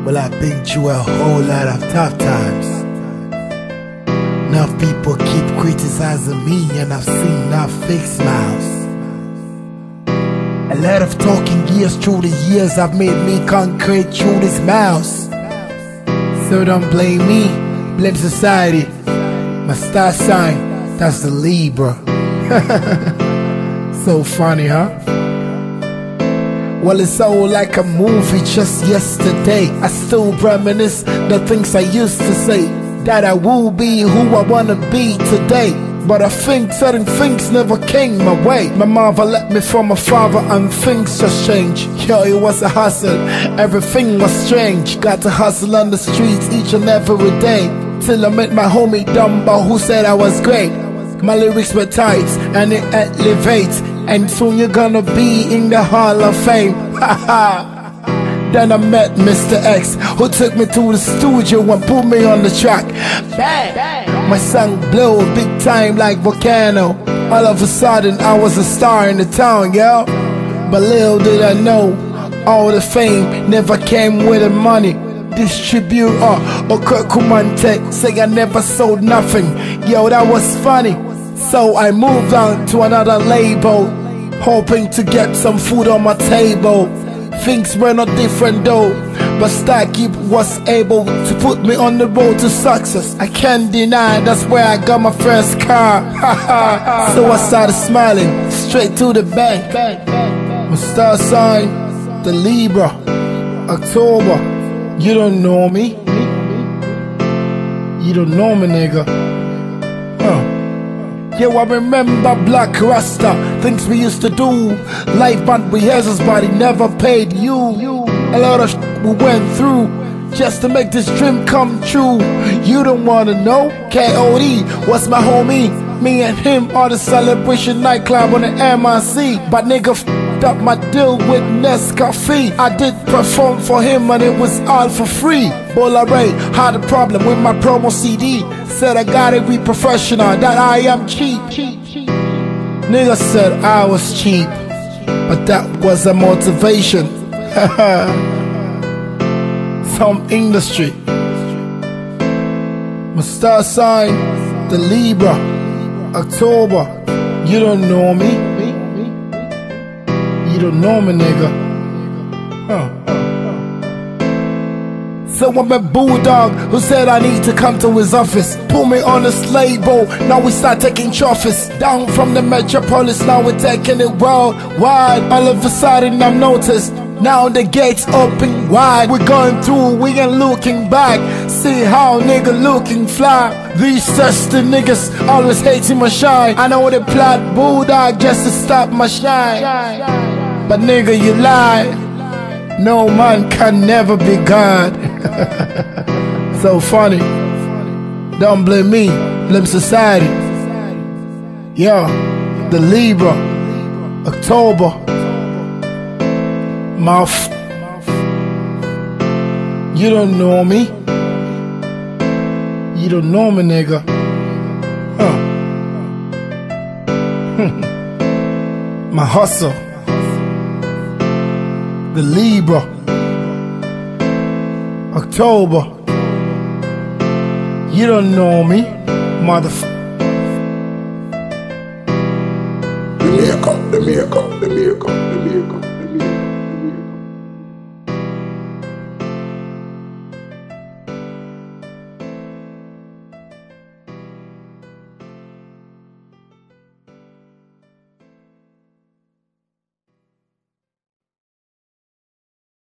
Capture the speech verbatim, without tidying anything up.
Well, I've been through a whole lot of tough times. Enough people keep criticizing me, and I've seen enough fake smiles. A lot of talking gears through the years have made me concrete through these mouths. So don't blame me, blame society. My star sign, that's the Libra. So funny, huh? Well, it's all like a movie just yesterday. I still reminisce the things I used to say, that I will be who I wanna be today. But I think certain things never came my way. My mother left me from my father and things just changed. Yo, it was a hustle, everything was strange. Got to hustle on the streets each and every day, till I met my homie Dumbo, who said I was great. My lyrics were tight and it elevates, and soon you're gonna be in the Hall of Fame. Then I met Mister X, who took me to the studio and put me on the track. Bang! My song blew big time like volcano. All of a sudden I was a star in the town, yo. But little did I know, all the fame never came with the money. Distributor or Kirkumante say I never sold nothing. Yo, that was funny. So I moved on to another label, hoping to get some food on my table. Things were not different though, but Starkeep was able to put me on the road to success. I can't deny that's where I got my first car. So I started smiling straight to the bank. My star sign, the Libra, October. You don't know me. You don't know me, nigga. Huh. Yo, I remember Black Rasta, things we used to do, live band rehearsals, but it never paid you. A lot of shit we went through just to make this dream come true. You don't wanna know? K O D was my homie. Me and him are the Celebration nightclub on the M I C. But nigga f***ed up my deal with Nescafe. I did perform for him and it was all for free. Bolaray had a problem with my promo C D. Said I gotta be professional, that I am cheap. Nigga said I was cheap, but that was a motivation. Some industry. My star sign, the Libra, October. You don't know me. You don't know me, nigga. Huh. So I'm a bulldog who said I need to come to his office. Put me on a slave boat, now we start taking trophies. Down from the metropolis, now we're taking it worldwide. All of a sudden I'm noticed, now the gates open wide. We're going through, we ain't looking back. See how nigga looking fly. These thirsty niggas always hating my shine. I know they plot bulldog just to stop my shine. But nigga, you lie. No man can never be God. So funny. Don't blame me, blame society. Yo, the Libra, October. Mouth. You don't know me. You don't know me, nigga. Huh. My hustle. The Libra, October. You don't know me, motherfucker. The makeup, the makeup, the makeup, the makeup.